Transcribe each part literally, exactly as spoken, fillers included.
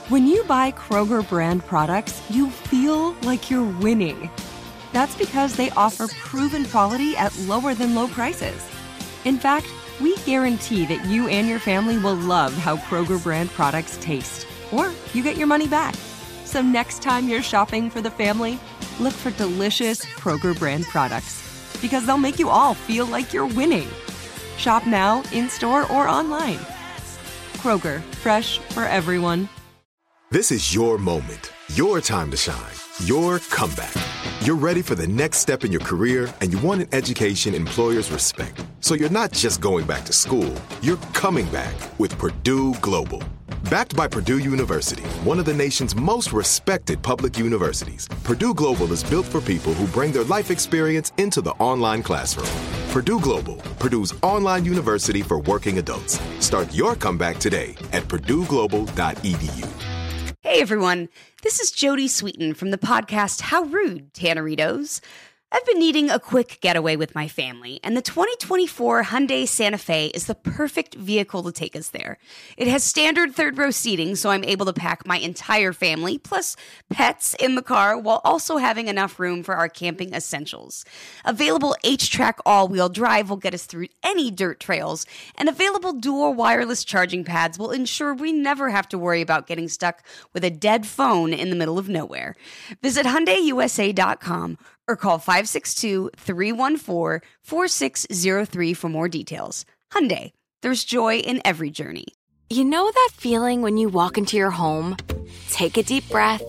When you buy Kroger brand products, you feel like you're winning. That's because they offer proven quality at lower than low prices. In fact, we guarantee that you and your family will love how Kroger brand products taste, or you get your money back. So next time you're shopping for the family, look for delicious Kroger brand products, because they'll make you all feel like you're winning. Shop now, in-store, or online. Kroger, fresh for everyone. This is your moment, your time to shine, your comeback. You're ready for the next step in your career, and you want an education employers respect. So you're not just going back to school, you're coming back with Purdue Global. Backed by Purdue University, one of the nation's most respected public universities, Purdue Global is built for people who bring their life experience into the online classroom. Purdue Global, Purdue's online university for working adults. Start your comeback today at purdue global dot e d u. Hey everyone, this is Jodie Sweetin from the podcast How Rude, Tanneritos. I've been needing a quick getaway with my family, and the twenty twenty-four Hyundai Santa Fe is the perfect vehicle to take us there. It has standard third-row seating, so I'm able to pack my entire family, plus pets, in the car, while also having enough room for our camping essentials. Available H-Track all-wheel drive will get us through any dirt trails, and available dual wireless charging pads will ensure we never have to worry about getting stuck with a dead phone in the middle of nowhere. Visit Hyundai U S A dot com or call five six two, three one four, four six zero three for more details. Hyundai, there's joy in every journey. You know that feeling when you walk into your home, take a deep breath,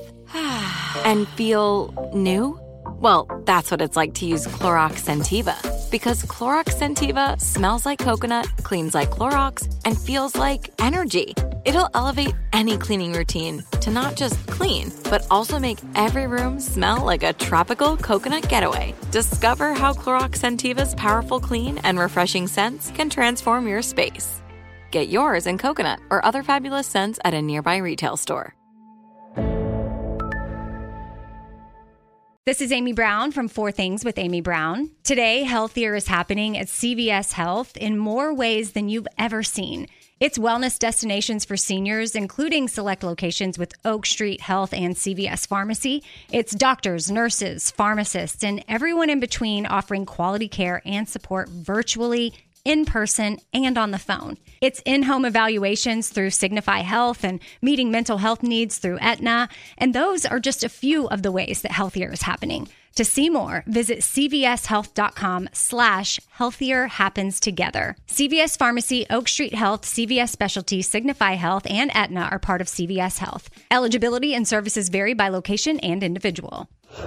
and feel new? Well, that's what it's like to use Clorox Scentiva. Because Clorox Scentiva smells like coconut, cleans like Clorox, and feels like energy. It'll elevate any cleaning routine to not just clean, but also make every room smell like a tropical coconut getaway. Discover how Clorox Scentiva's powerful clean and refreshing scents can transform your space. Get yours in coconut or other fabulous scents at a nearby retail store. This is Amy Brown from Four Things with Amy Brown. Today, Healthier is happening at C V S Health in more ways than you've ever seen. It's wellness destinations for seniors, including select locations with Oak Street Health and C V S Pharmacy. It's doctors, nurses, pharmacists, and everyone in between offering quality care and support virtually, in person, and on the phone. It's in-home evaluations through Signify Health and meeting mental health needs through Aetna. And those are just a few of the ways that Healthier is happening. To see more, visit cvshealth.com slash healthier happens together. C V S Pharmacy, Oak Street Health, C V S Specialty, Signify Health, and Aetna are part of C V S Health. Eligibility and services vary by location and individual.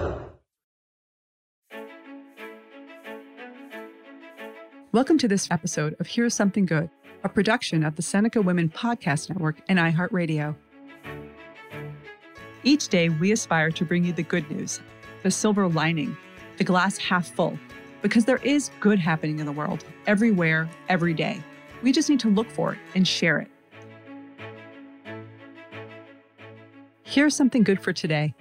Welcome to this episode of Here's Something Good, a production of the Seneca Women Podcast Network and iHeartRadio. Each day, we aspire to bring you the good news, the silver lining, the glass half full, because there is good happening in the world, everywhere, every day. We just need to look for it and share it. Here's something good for today.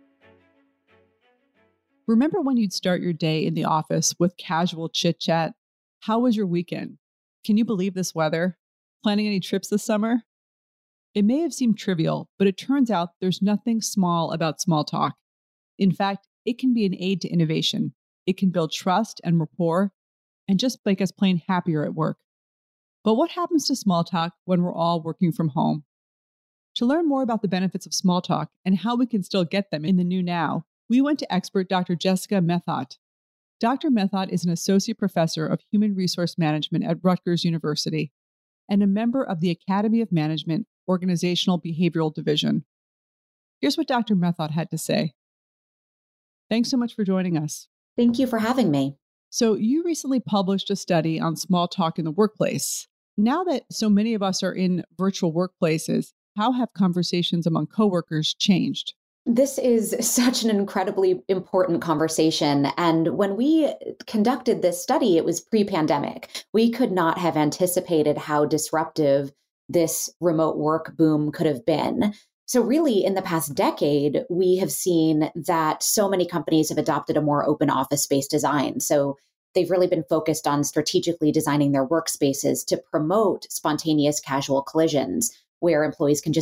Remember when you'd start your day in the office with casual chit-chat? How was your weekend? Can you believe this weather? Planning any trips this summer? It may have seemed trivial, but it turns out there's nothing small about small talk. In fact, it can be an aid to innovation. It can build trust and rapport and just make us plain happier at work. But what happens to small talk when we're all working from home? To learn more about the benefits of small talk and how we can still get them in the new now, we went to expert Doctor Jessica Methot. Doctor Methot is an associate professor of human resource management at Rutgers University and a member of the Academy of Management Organizational Behavioral Division. Here's what Doctor Methot had to say. Thanks so much for joining us. Thank you for having me. So you recently published a study on small talk in the workplace. Now that so many of us are in virtual workplaces, how have conversations among coworkers changed? This is such an incredibly important conversation. And when we conducted this study, it was pre-pandemic. We could not have anticipated how disruptive this remote work boom could have been. So really, in the past decade, we have seen that so many companies have adopted a more open office space design. So they've really been focused on strategically designing their workspaces to promote spontaneous casual collisions, where employees can just bump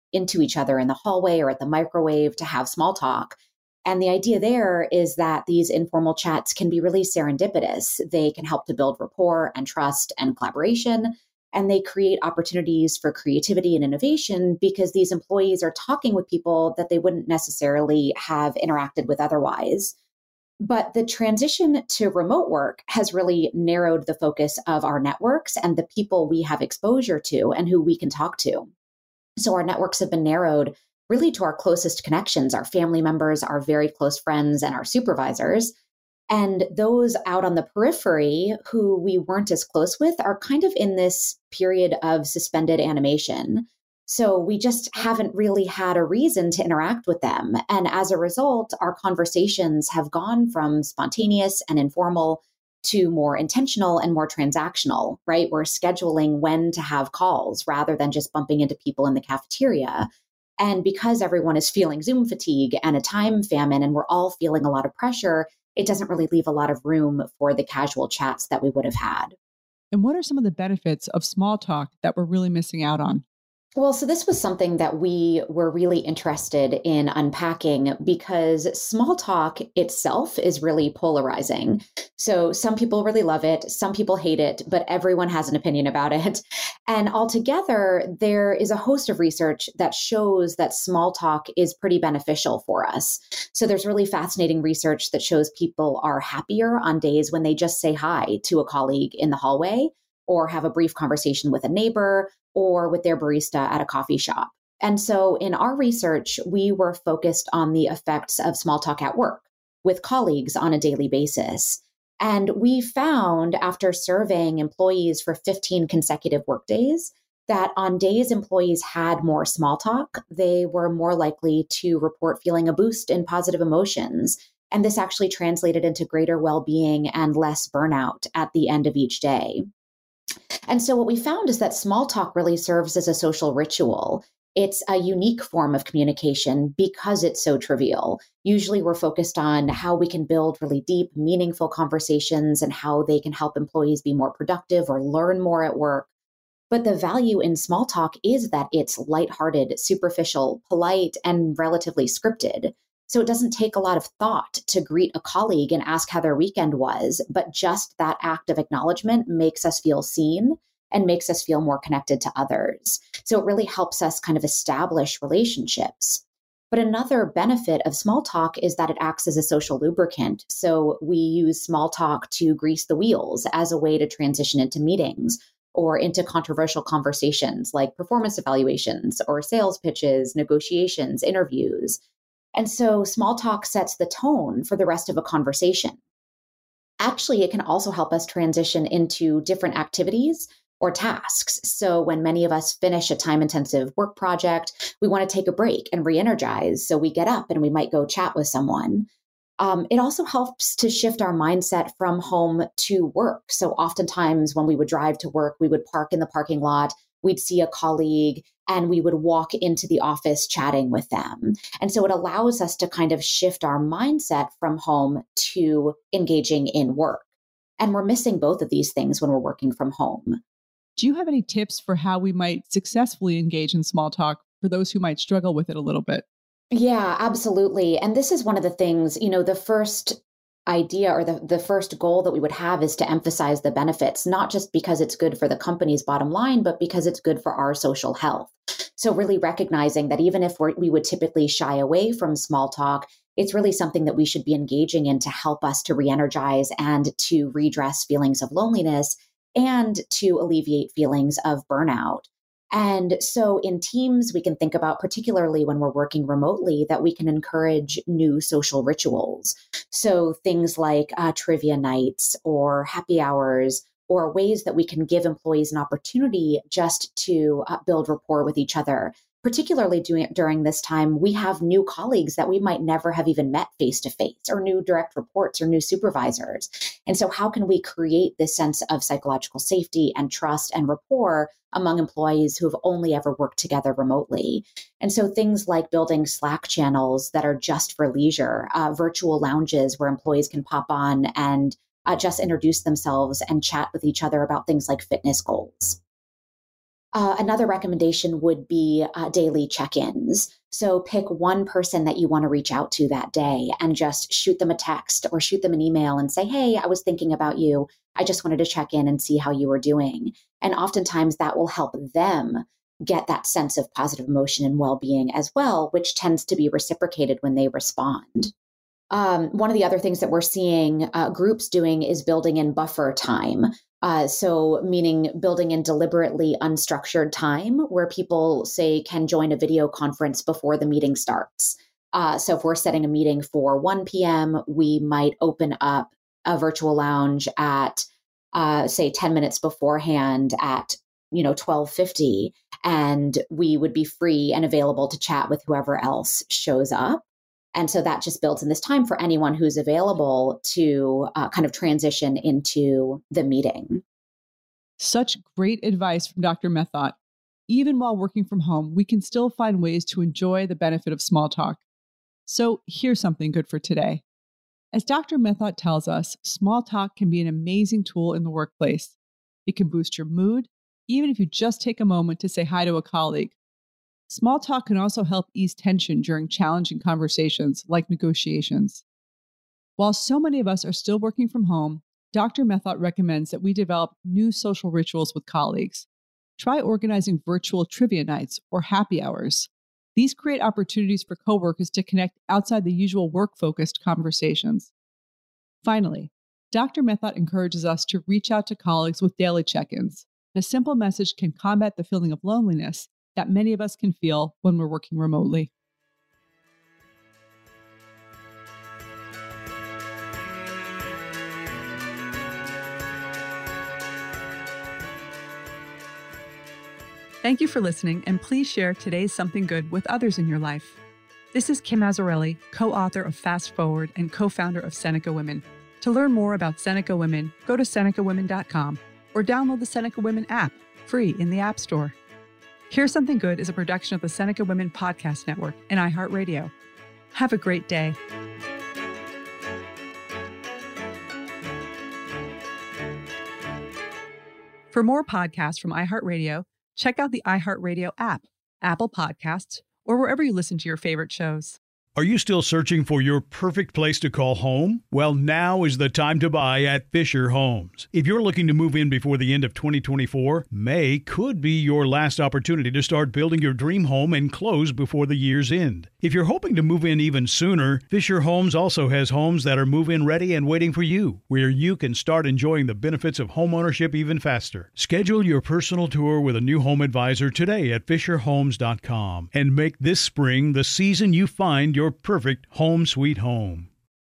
into each other in the hallway or at the microwave to have small talk. And the idea there is that these informal chats can be really serendipitous. They can help to build rapport and trust and collaboration, and they create opportunities for creativity and innovation because these employees are talking with people that they wouldn't necessarily have interacted with otherwise. But the transition to remote work has really narrowed the focus of our networks and the people we have exposure to and who we can talk to. So our networks have been narrowed really to our closest connections, our family members, our very close friends, and our supervisors. And those out on the periphery who we weren't as close with are kind of in this period of suspended animation. So we just haven't really had a reason to interact with them. And as a result, our conversations have gone from spontaneous and informal to more intentional and more transactional, right? We're scheduling when to have calls rather than just bumping into people in the cafeteria. And because everyone is feeling Zoom fatigue and a time famine, and we're all feeling a lot of pressure, it doesn't really leave a lot of room for the casual chats that we would have had. And what are some of the benefits of small talk that we're really missing out on? Well, so this was something that we were really interested in unpacking because small talk itself is really polarizing. So some people really love it, some people hate it, but everyone has an opinion about it. And altogether, there is a host of research that shows that small talk is pretty beneficial for us. So there's really fascinating research that shows people are happier on days when they just say hi to a colleague in the hallway, or have a brief conversation with a neighbor, or with their barista at a coffee shop. And so in our research, we were focused on the effects of small talk at work with colleagues on a daily basis. And we found, after surveying employees for fifteen consecutive workdays, that on days employees had more small talk, they were more likely to report feeling a boost in positive emotions. And this actually translated into greater well-being and less burnout at the end of each day. And so what we found is that small talk really serves as a social ritual. It's a unique form of communication because it's so trivial. Usually we're focused on how we can build really deep, meaningful conversations and how they can help employees be more productive or learn more at work. But the value in small talk is that it's lighthearted, superficial, polite, and relatively scripted. So it doesn't take a lot of thought to greet a colleague and ask how their weekend was, but just that act of acknowledgement makes us feel seen and makes us feel more connected to others. So it really helps us kind of establish relationships. But another benefit of small talk is that it acts as a social lubricant. So we use small talk to grease the wheels as a way to transition into meetings or into controversial conversations like performance evaluations or sales pitches, negotiations, interviews. And so small talk sets the tone for the rest of a conversation. Actually, it can also help us transition into different activities or tasks. So when many of us finish a time-intensive work project, we want to take a break and re-energize. So we get up and we might go chat with someone. Um, it also helps to shift our mindset from home to work. So oftentimes when we would drive to work, we would park in the parking lot, we'd see a colleague, and we would walk into the office chatting with them. And so it allows us to kind of shift our mindset from home to engaging in work. And we're missing both of these things when we're working from home. Do you have any tips for how we might successfully engage in small talk for those who might struggle with it a little bit? Yeah, absolutely. And this is one of the things, you know, the first idea or the, the first goal that we would have is to emphasize the benefits, not just because it's good for the company's bottom line, but because it's good for our social health. So really recognizing that even if we're, we would typically shy away from small talk, it's really something that we should be engaging in to help us to re-energize and to redress feelings of loneliness and to alleviate feelings of burnout. And so in teams, we can think about, particularly when we're working remotely, that we can encourage new social rituals. So things like uh, trivia nights or happy hours, or ways that we can give employees an opportunity just to uh, build rapport with each other. Particularly doing, during this time, we have new colleagues that we might never have even met face-to-face, or new direct reports or new supervisors. And so how can we create this sense of psychological safety and trust and rapport among employees who have only ever worked together remotely? And so things like building Slack channels that are just for leisure, uh, virtual lounges where employees can pop on and uh, just introduce themselves and chat with each other about things like fitness goals. Uh, another recommendation would be uh, daily check-ins. So pick one person that you want to reach out to that day and just shoot them a text or shoot them an email and say, hey, I was thinking about you. I just wanted to check in and see how you were doing. And oftentimes that will help them get that sense of positive emotion and well-being as well, which tends to be reciprocated when they respond. Um, one of the other things that we're seeing uh, groups doing is building in buffer time. Uh, so meaning building in deliberately unstructured time where people, say, can join a video conference before the meeting starts. Uh, so if we're setting a meeting for one p.m., we might open up a virtual lounge at, uh, say, ten minutes beforehand at, you know, twelve fifty, and we would be free and available to chat with whoever else shows up. And so that just builds in this time for anyone who's available to uh, kind of transition into the meeting. Such great advice from Doctor Methot. Even while working from home, we can still find ways to enjoy the benefit of small talk. So here's something good for today. As Doctor Methot tells us, small talk can be an amazing tool in the workplace. It can boost your mood, even if you just take a moment to say hi to a colleague. Small talk can also help ease tension during challenging conversations like negotiations. While so many of us are still working from home, Doctor Methot recommends that we develop new social rituals with colleagues. Try organizing virtual trivia nights or happy hours. These create opportunities for coworkers to connect outside the usual work-focused conversations. Finally, Doctor Methot encourages us to reach out to colleagues with daily check-ins. A simple message can combat the feeling of loneliness that many of us can feel when we're working remotely. Thank you for listening, and please share today's Something Good with others in your life. This is Kim Azzarelli, co-author of Fast Forward and co-founder of Seneca Women. To learn more about Seneca Women, go to Seneca Women dot com or download the Seneca Women app, free in the App Store. Here's Something Good is a production of the Seneca Women Podcast Network and iHeartRadio. Have a great day. For more podcasts from iHeartRadio, check out the iHeartRadio app, Apple Podcasts, or wherever you listen to your favorite shows. Are you still searching for your perfect place to call home? Well, now is the time to buy at Fisher Homes. If you're looking to move in before the end of twenty twenty-four, May could be your last opportunity to start building your dream home and close before the year's end. If you're hoping to move in even sooner, Fisher Homes also has homes that are move-in ready and waiting for you, where you can start enjoying the benefits of homeownership even faster. Schedule your personal tour with a new home advisor today at Fisher Homes dot com and make this spring the season you find your perfect home sweet home.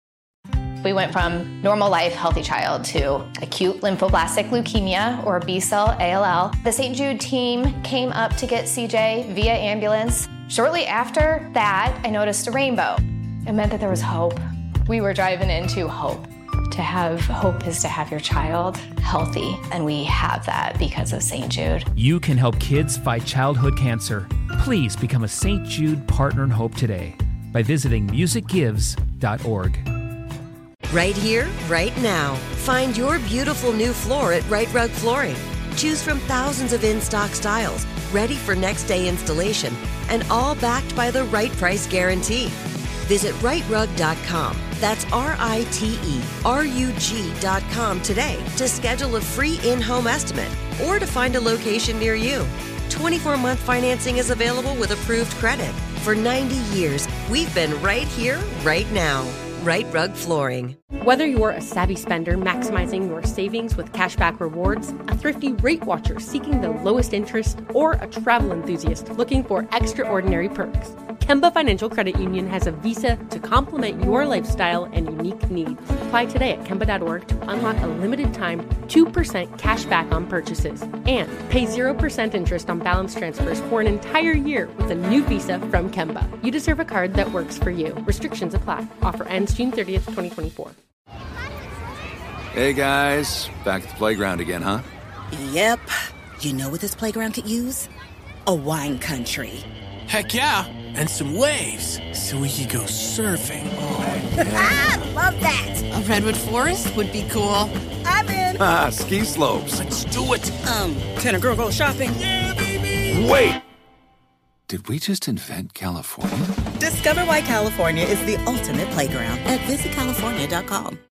We went from normal life, healthy child to acute lymphoblastic leukemia, or B-cell A L L. The Saint Jude team came up to get C J via ambulance. Shortly after that, I noticed a rainbow. It meant that there was hope. We were driving into hope. To have hope is to have your child healthy, and we have that because of Saint Jude. You can help kids fight childhood cancer. Please become a Saint Jude Partner in Hope today by visiting music gives dot org. Right here, right now. Find your beautiful new floor at Right Rug Flooring. Choose from thousands of in-stock styles, ready for next day installation, and all backed by the right price guarantee. Visit right rug dot com. That's R I T E R U G dot com today to schedule a free in-home estimate or to find a location near you. twenty-four month financing is available with approved credit. For ninety years, we've been right here, right now. Right Rug Flooring. Whether you're a savvy spender maximizing your savings with cashback rewards, a thrifty rate watcher seeking the lowest interest, or a travel enthusiast looking for extraordinary perks, Kemba Financial Credit Union has a visa to complement your lifestyle and unique needs. Apply today at Kemba dot org to unlock a limited time two percent cash back on purchases and pay zero percent interest on balance transfers for an entire year with a new visa from Kemba. You deserve a card that works for you. Restrictions apply. Offer ends June thirtieth, twenty twenty-four. Hey guys, back at the playground again, huh? Yep. You know what this playground could use? A wine country. Heck yeah, and some waves so we could go surfing. Oh, yeah. Ah, love that. A redwood forest would be cool. I'm in. Ah, ski slopes. Let's do it. Um, can a girl go shopping? Yeah, baby. Wait! Did we just invent California? Discover why California is the ultimate playground at visit california dot com.